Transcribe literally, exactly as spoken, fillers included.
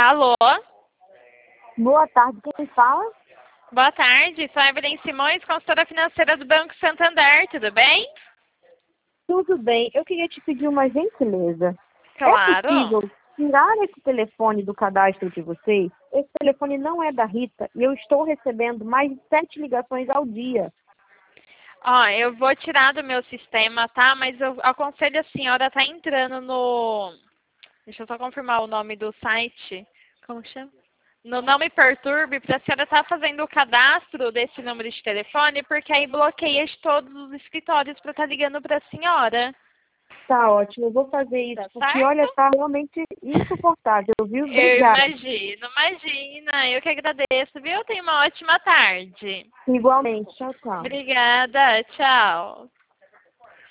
Alô? Boa tarde, quem fala? Boa tarde, sou a Evelyn Simões, consultora financeira do Banco Santander, tudo bem? Tudo bem, eu queria te pedir uma gentileza. É Claro. possível tirar esse telefone do cadastro de vocês? Esse telefone não é da Rita e eu estou recebendo mais de sete ligações ao dia. Ó, eu vou tirar do meu sistema, tá? Mas eu aconselho a senhora a tá entrando no... Deixa eu só confirmar o nome do site. Como chama? No Não Me Perturbe, para a senhora estar fazendo o cadastro desse número de telefone, porque aí bloqueia de todos os escritórios para estar ligando para a senhora. Tá ótimo, eu vou fazer isso, Tá porque certo? olha, tá realmente insuportável, viu? Eu Obrigada. imagino, imagina. Eu que agradeço, viu? Tenha uma ótima tarde. Igualmente, tchau, tchau. Obrigada, tchau.